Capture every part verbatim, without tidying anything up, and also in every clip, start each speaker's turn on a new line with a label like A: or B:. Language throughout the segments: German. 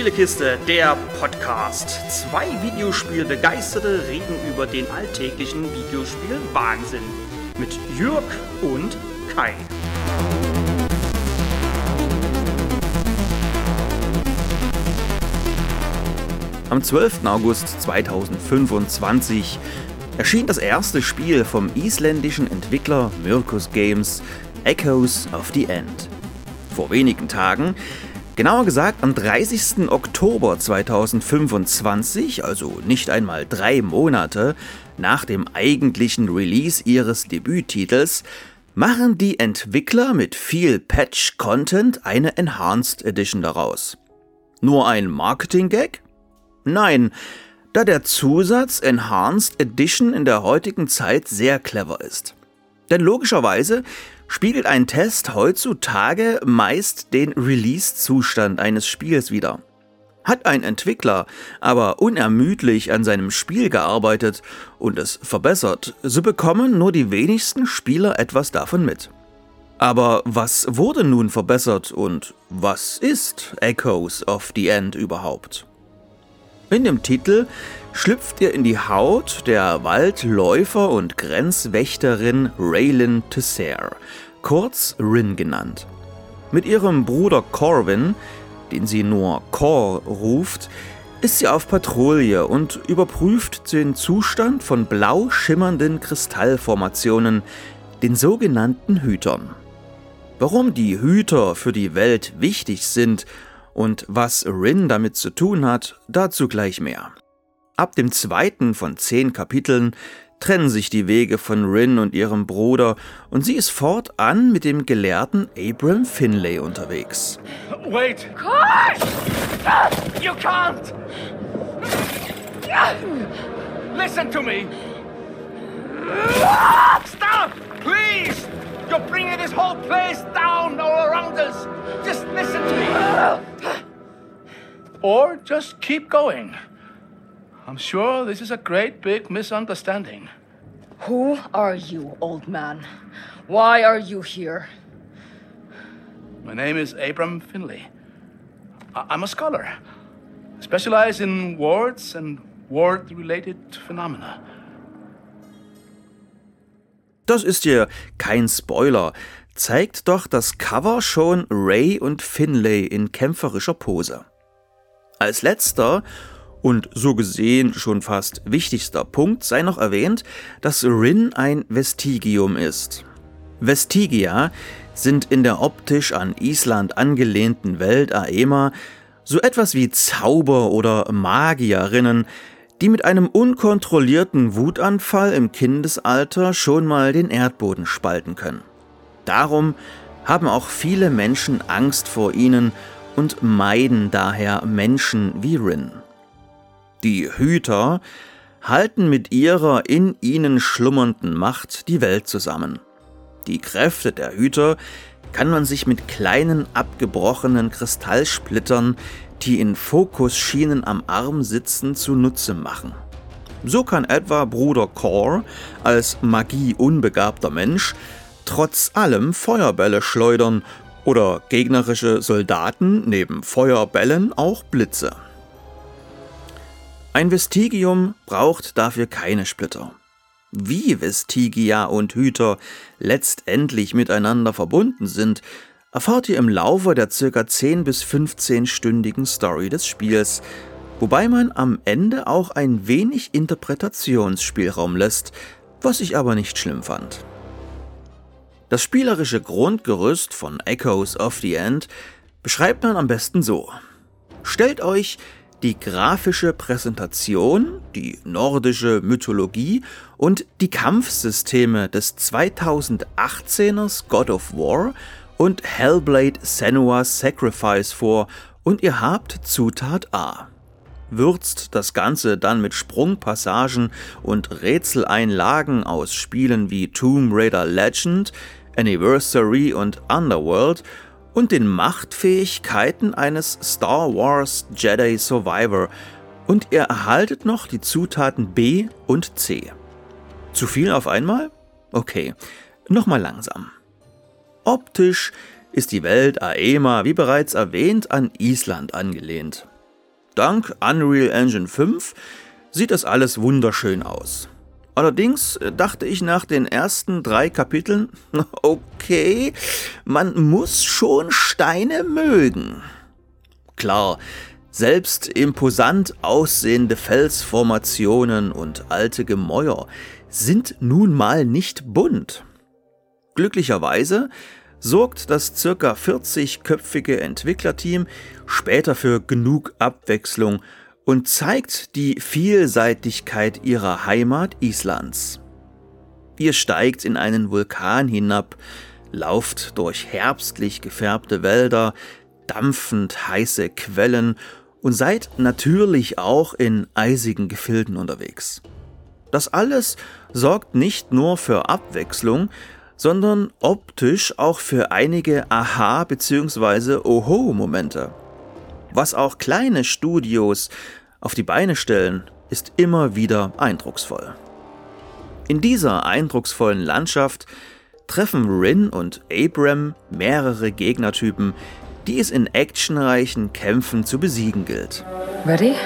A: Spielekiste, der Podcast. Zwei Videospielbegeisterte reden über den alltäglichen Videospiel-Wahnsinn. Mit Jörg und Kai. Am zwölften August zweitausendfünfundzwanzig erschien das erste Spiel vom isländischen Entwickler Myrkus Games, Echoes of the End. Vor wenigen Tagen, genauer gesagt am dreißigsten Oktober zweitausendfünfundzwanzig, also nicht einmal drei Monate nach dem eigentlichen Release ihres Debüttitels, machen die Entwickler mit viel Patch-Content eine Enhanced Edition daraus. Nur ein Marketing-Gag? Nein, da der Zusatz Enhanced Edition in der heutigen Zeit sehr clever ist. Denn logischerweise spiegelt ein Test heutzutage meist den Release-Zustand eines Spiels wider. Hat ein Entwickler aber unermüdlich an seinem Spiel gearbeitet und es verbessert, so bekommen nur die wenigsten Spieler etwas davon mit. Aber was wurde nun verbessert und was ist Echoes of the End überhaupt? In dem Titel schlüpft ihr in die Haut der Waldläufer und Grenzwächterin Raylin Tessere, kurz Rin genannt. Mit ihrem Bruder Corwin, den sie nur Cor ruft, ist sie auf Patrouille und überprüft den Zustand von blau schimmernden Kristallformationen, den sogenannten Hütern. Warum die Hüter für die Welt wichtig sind und was Rin damit zu tun hat, dazu gleich mehr. Ab dem zweiten von zehn Kapiteln trennen sich die Wege von Rin und ihrem Bruder und sie ist fortan mit dem Gelehrten Abram Finlay unterwegs.
B: Wait! You can't! Listen to me! Stop! Please! You're bringing this whole place down all around us! Just listen to me! Or just keep going. I'm sure this is a great big misunderstanding.
C: Who are you, old man? Why are you here?
B: My name is Abram Finlay. I- I'm a scholar, specialized in wards and ward-related phenomena.
A: Das ist hier kein Spoiler, zeigt doch das Cover schon Ray und Finlay in kämpferischer Pose. Als letzter und so gesehen schon fast wichtigster Punkt sei noch erwähnt, dass Rin ein Vestigium ist. Vestigia sind in der optisch an Island angelehnten Welt Aema so etwas wie Zauber- oder Magierinnen, die mit einem unkontrollierten Wutanfall im Kindesalter schon mal den Erdboden spalten können. Darum haben auch viele Menschen Angst vor ihnen und meiden daher Menschen wie Rin. Die Hüter halten mit ihrer in ihnen schlummernden Macht die Welt zusammen. Die Kräfte der Hüter kann man sich mit kleinen abgebrochenen Kristallsplittern, die in Fokusschienen am Arm sitzen, zunutze machen. So kann etwa Bruder Cor als magieunbegabter Mensch trotz allem Feuerbälle schleudern oder gegnerische Soldaten neben Feuerbällen auch Blitze. Ein Vestigium braucht dafür keine Splitter. Wie Vestigia und Hüter letztendlich miteinander verbunden sind, erfahrt ihr im Laufe der ca. zehn bis fünfzehn-stündigen Story des Spiels, wobei man am Ende auch ein wenig Interpretationsspielraum lässt, was ich aber nicht schlimm fand. Das spielerische Grundgerüst von Echoes of the End beschreibt man am besten so. Stellt euch die grafische Präsentation, die nordische Mythologie und die Kampfsysteme des zweitausendachtzehner God of War und Hellblade Senua's Sacrifice vor und ihr habt Zutat A. Würzt das Ganze dann mit Sprungpassagen und Rätseleinlagen aus Spielen wie Tomb Raider Legend, Anniversary und Underworld und den Machtfähigkeiten eines Star Wars Jedi Survivor und ihr erhaltet noch die Zutaten B und C. Zu viel auf einmal? Okay, nochmal langsam. Optisch ist die Welt Aema, wie bereits erwähnt, an Island angelehnt. Dank Unreal Engine fünf sieht das alles wunderschön aus. Allerdings dachte ich nach den ersten drei Kapiteln, okay, man muss schon Steine mögen. Klar, selbst imposant aussehende Felsformationen und alte Gemäuer sind nun mal nicht bunt. Glücklicherweise sorgt das ca. vierzigköpfige Entwicklerteam später für genug Abwechslung und zeigt die Vielseitigkeit ihrer Heimat Islands. Ihr steigt in einen Vulkan hinab, lauft durch herbstlich gefärbte Wälder, dampfend heiße Quellen und seid natürlich auch in eisigen Gefilden unterwegs. Das alles sorgt nicht nur für Abwechslung, sondern optisch auch für einige Aha- bzw. Oho-Momente. Was auch kleine Studios auf die Beine stellen, ist immer wieder eindrucksvoll. In dieser eindrucksvollen Landschaft treffen Rin und Abram mehrere Gegnertypen, die es in actionreichen Kämpfen zu besiegen gilt.
C: Ready?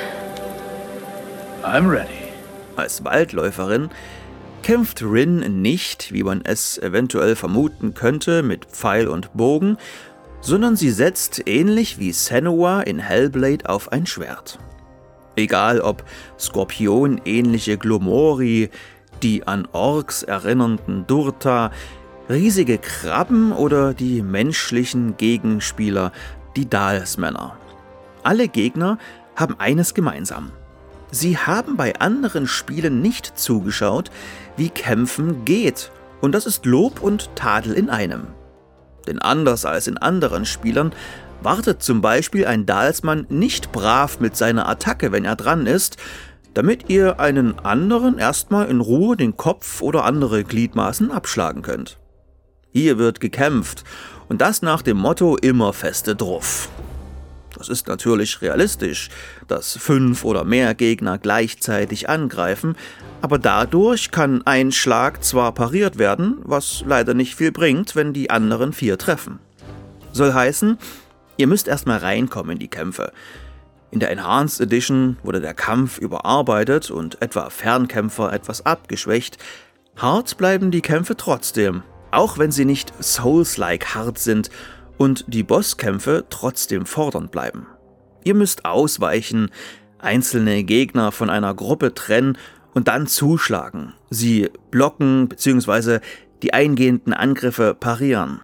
B: I'm ready.
A: Als Waldläuferin kämpft Rin nicht, wie man es eventuell vermuten könnte, mit Pfeil und Bogen, sondern sie setzt ähnlich wie Senua in Hellblade auf ein Schwert. Egal ob Skorpion-ähnliche Glomori, die an Orks erinnernden Durta, riesige Krabben oder die menschlichen Gegenspieler, die Dalsmänner. Alle Gegner haben eines gemeinsam. Sie haben bei anderen Spielen nicht zugeschaut, wie Kämpfen geht, und das ist Lob und Tadel in einem. Denn anders als in anderen Spielern wartet zum Beispiel ein Dalsmann nicht brav mit seiner Attacke, wenn er dran ist, damit ihr einen anderen erstmal in Ruhe den Kopf oder andere Gliedmaßen abschlagen könnt. Hier wird gekämpft, und das nach dem Motto immer feste drauf. Das ist natürlich realistisch, dass fünf oder mehr Gegner gleichzeitig angreifen, aber dadurch kann ein Schlag zwar pariert werden, was leider nicht viel bringt, wenn die anderen vier treffen. Soll heißen, ihr müsst erstmal reinkommen in die Kämpfe. In der Enhanced Edition wurde der Kampf überarbeitet und etwa Fernkämpfer etwas abgeschwächt. Hart bleiben die Kämpfe trotzdem, auch wenn sie nicht Souls-like hart sind und die Bosskämpfe trotzdem fordernd bleiben. Ihr müsst ausweichen, einzelne Gegner von einer Gruppe trennen und dann zuschlagen, sie blocken bzw. die eingehenden Angriffe parieren.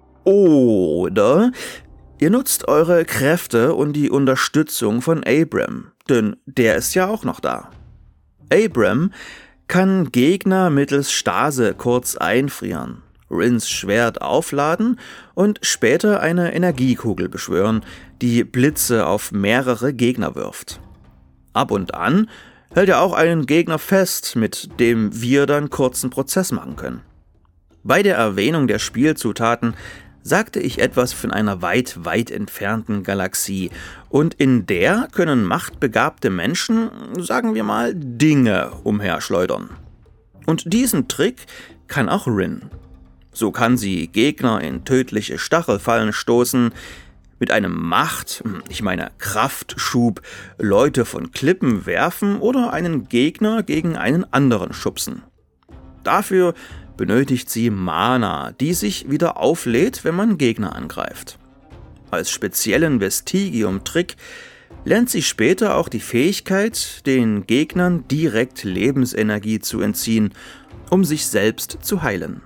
A: Oder ihr nutzt eure Kräfte und die Unterstützung von Abram, denn der ist ja auch noch da. Abram kann Gegner mittels Stase kurz einfrieren, Rins Schwert aufladen und später eine Energiekugel beschwören, die Blitze auf mehrere Gegner wirft. Ab und an hält er auch einen Gegner fest, mit dem wir dann kurzen Prozess machen können. Bei der Erwähnung der Spielzutaten sagte ich etwas von einer weit, weit entfernten Galaxie, und in der können machtbegabte Menschen, sagen wir mal, Dinge umherschleudern. Und diesen Trick kann auch Rin. So kann sie Gegner in tödliche Stachelfallen stoßen, mit einem Macht, ich meine Kraftschub, Leute von Klippen werfen oder einen Gegner gegen einen anderen schubsen. Dafür benötigt sie Mana, die sich wieder auflädt, wenn man Gegner angreift. Als speziellen Vestigium-Trick lernt sie später auch die Fähigkeit, den Gegnern direkt Lebensenergie zu entziehen, um sich selbst zu heilen.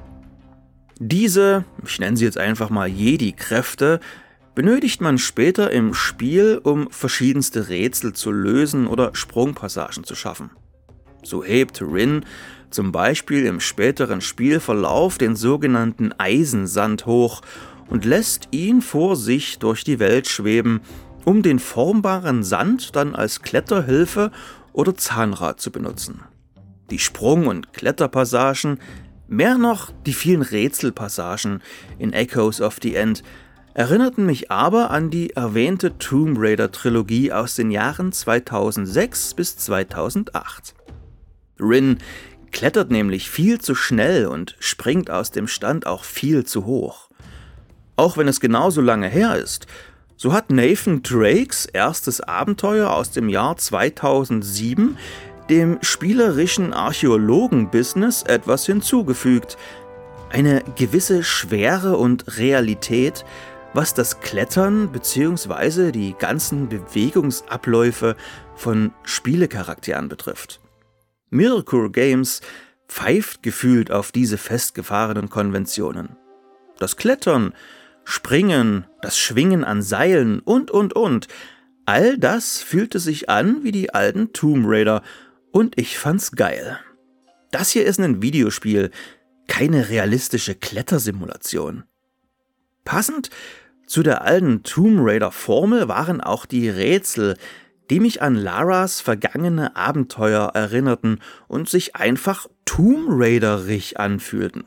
A: Diese, ich nenne sie jetzt einfach mal Jedi-Kräfte, benötigt man später im Spiel, um verschiedenste Rätsel zu lösen oder Sprungpassagen zu schaffen. So hebt Rin zum Beispiel im späteren Spielverlauf den sogenannten Eisensand hoch und lässt ihn vor sich durch die Welt schweben, um den formbaren Sand dann als Kletterhilfe oder Zahnrad zu benutzen. Die Sprung- und Kletterpassagen, mehr noch die vielen Rätselpassagen in Echoes of the End, erinnerten mich aber an die erwähnte Tomb Raider-Trilogie aus den Jahren zweitausendsechs bis zweitausendacht. Rin klettert nämlich viel zu schnell und springt aus dem Stand auch viel zu hoch. Auch wenn es genauso lange her ist, So hat Nathan Drakes erstes Abenteuer aus dem Jahr zweitausendsieben dem spielerischen Archäologen-Business etwas hinzugefügt. Eine gewisse Schwere und Realität, was das Klettern bzw. die ganzen Bewegungsabläufe von Spielecharakteren betrifft. Myrkur Games pfeift gefühlt auf diese festgefahrenen Konventionen. Das Klettern, Springen, das Schwingen an Seilen und, und, und. All das fühlte sich an wie die alten Tomb Raider und ich fand's geil. Das hier ist ein Videospiel, keine realistische Klettersimulation. Passend zu der alten Tomb Raider-Formel waren auch die Rätsel, die mich an Laras vergangene Abenteuer erinnerten und sich einfach Tomb Raiderig anfühlten.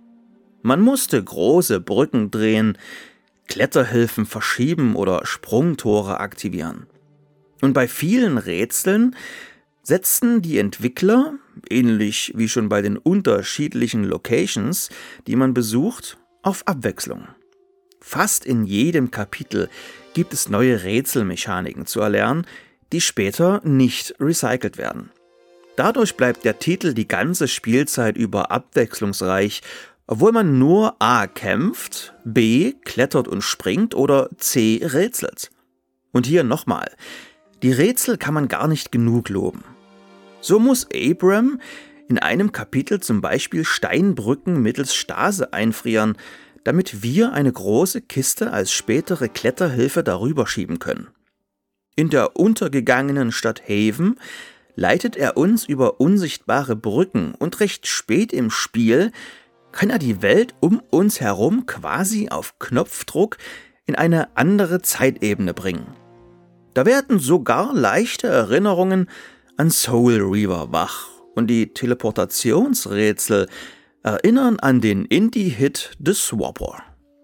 A: Man musste große Brücken drehen, Kletterhilfen verschieben oder Sprungtore aktivieren. Und bei vielen Rätseln setzten die Entwickler, ähnlich wie schon bei den unterschiedlichen Locations, die man besucht, auf Abwechslung. Fast in jedem Kapitel gibt es neue Rätselmechaniken zu erlernen, die später nicht recycelt werden. Dadurch bleibt der Titel die ganze Spielzeit über abwechslungsreich, obwohl man nur A kämpft, B klettert und springt oder C rätselt. Und hier nochmal, die Rätsel kann man gar nicht genug loben. So muss Abram in einem Kapitel zum Beispiel Steinbrücken mittels Stase einfrieren, damit wir eine große Kiste als spätere Kletterhilfe darüber schieben können. In der untergegangenen Stadt Haven leitet er uns über unsichtbare Brücken und recht spät im Spiel kann er die Welt um uns herum quasi auf Knopfdruck in eine andere Zeitebene bringen. Da werden sogar leichte Erinnerungen an Soul Reaver wach und die Teleportationsrätsel erinnern an den Indie-Hit The Swapper.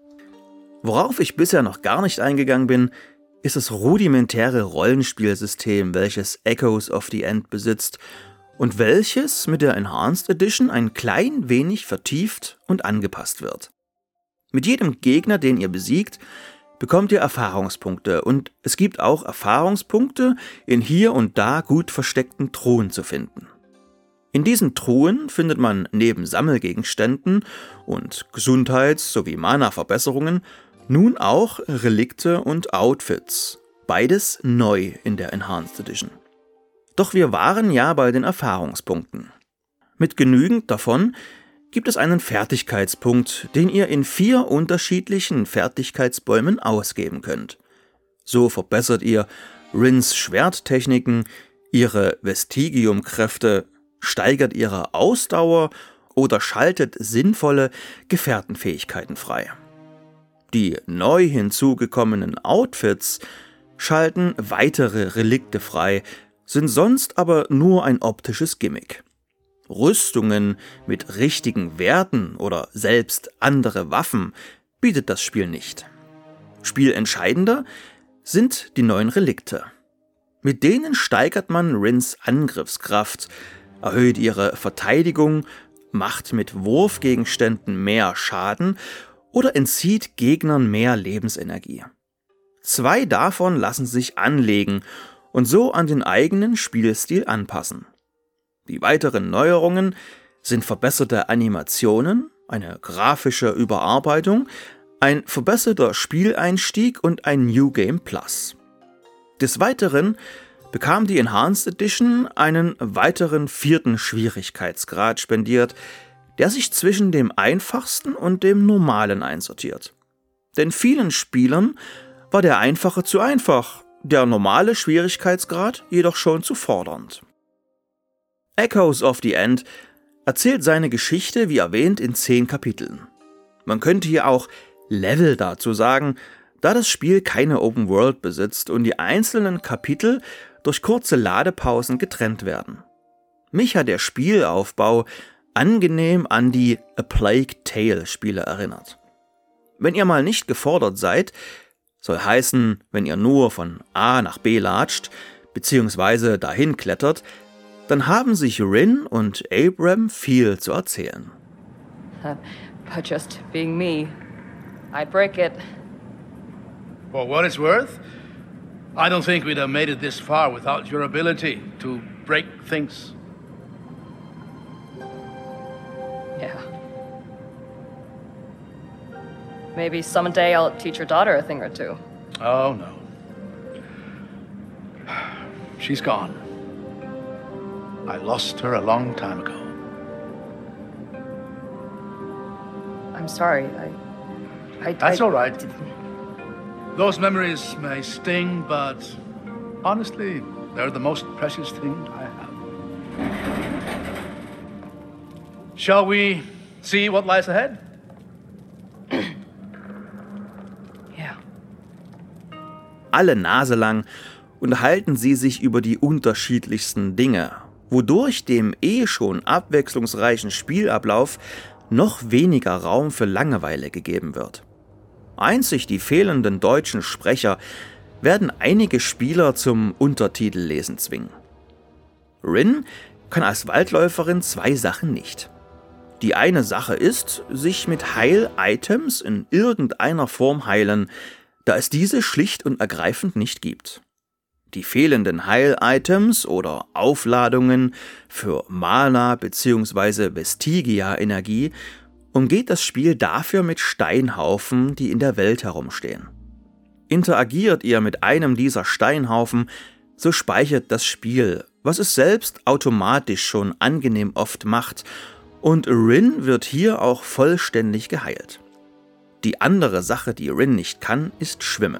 A: Worauf ich bisher noch gar nicht eingegangen bin, ist das rudimentäre Rollenspielsystem, welches Echoes of the End besitzt und welches mit der Enhanced Edition ein klein wenig vertieft und angepasst wird. Mit jedem Gegner, den ihr besiegt, bekommt ihr Erfahrungspunkte und es gibt auch Erfahrungspunkte in hier und da gut versteckten Truhen zu finden. In diesen Truhen findet man neben Sammelgegenständen und Gesundheits- sowie Mana-Verbesserungen nun auch Relikte und Outfits, beides neu in der Enhanced Edition. Doch wir waren ja bei den Erfahrungspunkten. Mit genügend davon gibt es einen Fertigkeitspunkt, den ihr in vier unterschiedlichen Fertigkeitsbäumen ausgeben könnt. So verbessert ihr Rins Schwerttechniken, ihre Vestigium-Kräfte, steigert ihre Ausdauer oder schaltet sinnvolle Gefährtenfähigkeiten frei. Die neu hinzugekommenen Outfits schalten weitere Relikte frei, sind sonst aber nur ein optisches Gimmick. Rüstungen mit richtigen Werten oder selbst andere Waffen bietet das Spiel nicht. Spielentscheidender sind die neuen Relikte. Mit denen steigert man Rins Angriffskraft, erhöht ihre Verteidigung, macht mit Wurfgegenständen mehr Schaden oder entzieht Gegnern mehr Lebensenergie. Zwei davon lassen sich anlegen und so an den eigenen Spielstil anpassen. Die weiteren Neuerungen sind verbesserte Animationen, eine grafische Überarbeitung, ein verbesserter Spieleinstieg und ein New Game Plus. Des Weiteren bekam die Enhanced Edition einen weiteren vierten Schwierigkeitsgrad spendiert, der sich zwischen dem einfachsten und dem normalen einsortiert. Denn vielen Spielern war der einfache zu einfach, der normale Schwierigkeitsgrad jedoch schon zu fordernd. Echoes of the End erzählt seine Geschichte, wie erwähnt, in zehn Kapiteln. Man könnte hier auch Level dazu sagen, da das Spiel keine Open World besitzt und die einzelnen Kapitel durch kurze Ladepausen getrennt werden. Mich hat der Spielaufbau angenehm an die A Plague Tale Spiele erinnert. Wenn ihr mal nicht gefordert seid, soll heißen, wenn ihr nur von A nach B latscht, beziehungsweise dahin klettert, dann haben sich Rin und Abram viel zu erzählen.
C: But just being me, I break it.
B: For what it's worth, I don't think we'd have made it this far without your ability to break things.
C: Yeah. Maybe someday I'll teach your daughter a thing or two.
B: Oh, no. She's gone. I lost her a long time ago.
C: I'm sorry. I... I
B: That's
C: I,
B: all right. Those memories may sting, but honestly, they're the most precious thing I have. Shall we see what lies ahead?
C: Yeah.
A: Alle Nase lang unterhalten sie sich über die unterschiedlichsten Dinge, wodurch dem eh schon abwechslungsreichen Spielablauf noch weniger Raum für Langeweile gegeben wird. Einzig die fehlenden deutschen Sprecher werden einige Spieler zum Untertitellesen zwingen. Ryn kann als Waldläuferin zwei Sachen nicht. Die eine Sache ist, sich mit Heil-Items in irgendeiner Form heilen, da es diese schlicht und ergreifend nicht gibt. Die fehlenden Heil-Items oder Aufladungen für Mana bzw. Vestigia-Energie umgeht das Spiel dafür mit Steinhaufen, die in der Welt herumstehen. Interagiert ihr mit einem dieser Steinhaufen, so speichert das Spiel, was es selbst automatisch schon angenehm oft macht, und Ryn wird hier auch vollständig geheilt. Die andere Sache, die Ryn nicht kann, ist Schwimmen.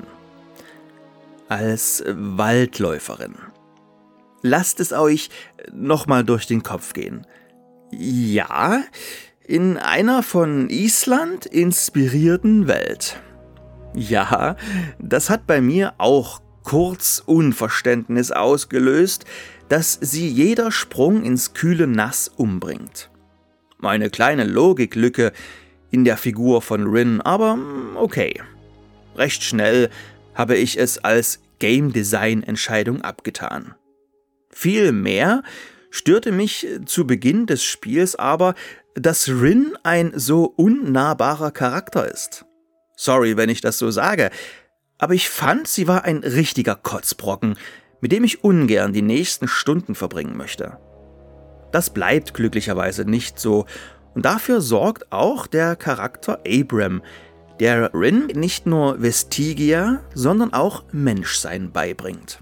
A: Als Waldläuferin. Lasst es euch nochmal durch den Kopf gehen. Ja, in einer von Island inspirierten Welt. Ja, das hat bei mir auch kurz Unverständnis ausgelöst, dass sie jeder Sprung ins kühle Nass umbringt. Eine kleine Logiklücke in der Figur von Ryn, aber okay. Recht schnell habe ich es als Game-Design-Entscheidung abgetan. Viel mehr störte mich zu Beginn des Spiels aber, dass Ryn ein so unnahbarer Charakter ist. Sorry, wenn ich das so sage, aber ich fand, sie war ein richtiger Kotzbrocken, mit dem ich ungern die nächsten Stunden verbringen möchte. Das bleibt glücklicherweise nicht so, und dafür sorgt auch der Charakter Abram, der Ryn nicht nur Vestigia, sondern auch Menschsein beibringt.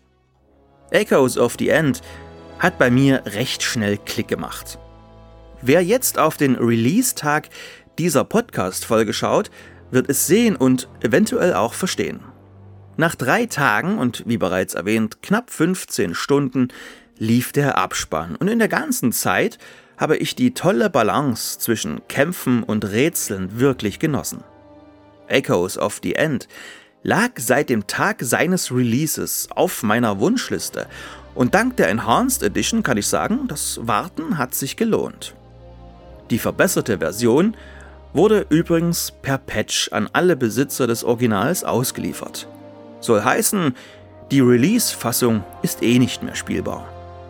A: Echoes of the End hat bei mir recht schnell Klick gemacht. Wer jetzt auf den Release-Tag dieser Podcast-Folge schaut, wird es sehen und eventuell auch verstehen. Nach drei Tagen und wie bereits erwähnt knapp fünfzehn Stunden lief der Abspann, und in der ganzen Zeit habe ich die tolle Balance zwischen Kämpfen und Rätseln wirklich genossen. Echoes of the End lag seit dem Tag seines Releases auf meiner Wunschliste, und dank der Enhanced Edition kann ich sagen, das Warten hat sich gelohnt. Die verbesserte Version wurde übrigens per Patch an alle Besitzer des Originals ausgeliefert. Soll heißen, die Release-Fassung ist eh nicht mehr spielbar.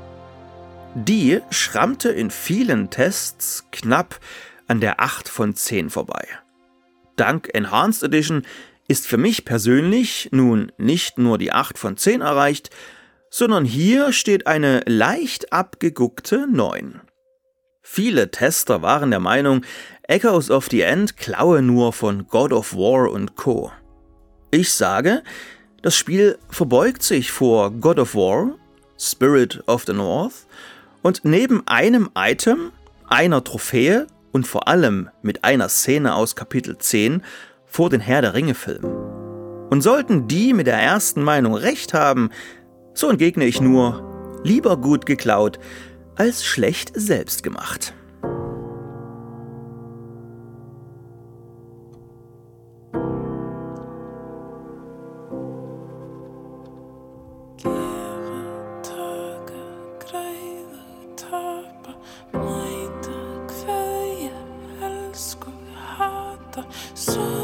A: Die schrammte in vielen Tests knapp an der acht von zehn vorbei. Dank Enhanced Edition ist für mich persönlich nun nicht nur die acht von zehn erreicht, sondern hier steht eine leicht abgeguckte neun. Viele Tester waren der Meinung, Echoes of the End klaue nur von God of War und Co. Ich sage, das Spiel verbeugt sich vor God of War, Spirit of the North, und neben einem Item, einer Trophäe und vor allem mit einer Szene aus Kapitel zehn vor den Herr der Ringe-Filmen. Und sollten die mit der ersten Meinung recht haben, so entgegne ich nur, lieber gut geklaut als schlecht selbst gemacht.
D: So